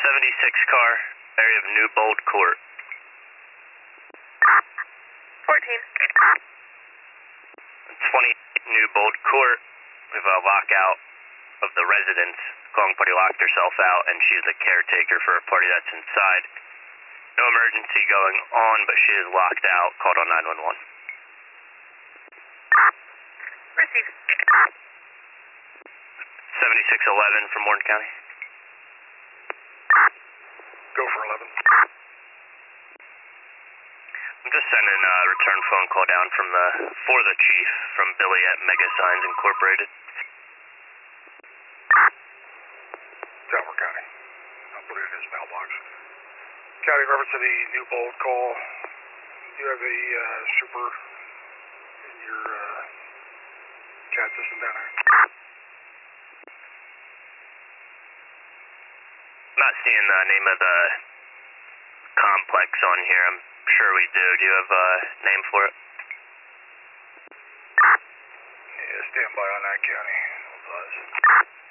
76 car, area of New Bold Court. 14. 20 New Bold Court. We have a lockout of the residence. Calling party locked herself out, and she's the caretaker for a party that's inside. No emergency going on, but she is locked out. Called on 911. Receive. 7611 from Warren County. Go for 11. I'm just sending a return phone call down for the chief from Billy at Mega Signs Incorporated. Delaware County. I'll put it in his mailbox. County, reference to the New Bold call. You have a super in your CAD system down there? I'm not seeing the name of the complex on here. I'm sure we do. Do you have a name for it? Yeah, stand by on that, County. Hold on.